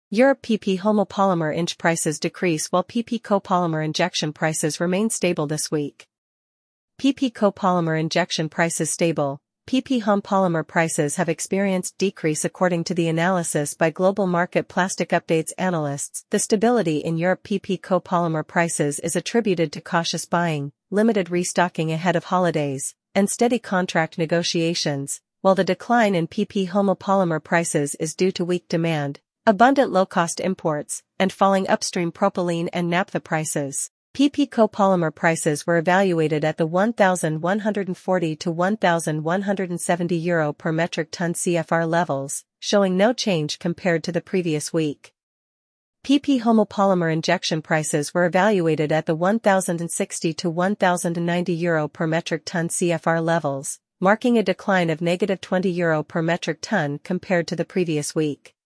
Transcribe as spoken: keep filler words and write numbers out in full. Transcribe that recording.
Europe P P homopolymer inch prices decrease while P P copolymer injection prices remain stable this week. P P copolymer injection prices stable. P P homopolymer prices have experienced decrease according to the analysis by Global Market Plastic Updates analysts. The stability in Europe P P copolymer prices is attributed to cautious buying, limited restocking ahead of holidays, and steady contract negotiations, while the decline in P P homopolymer prices is due to weak demand, abundant low-cost imports, and falling upstream propylene and naphtha prices. P P copolymer prices were evaluated at the one thousand one hundred forty to one thousand one hundred seventy euro per metric ton C F R levels, showing no change compared to the previous week. P P homopolymer injection prices were evaluated at the one thousand sixty to one thousand ninety euro per metric ton C F R levels, marking a decline of negative twenty euro per metric ton compared to the previous week.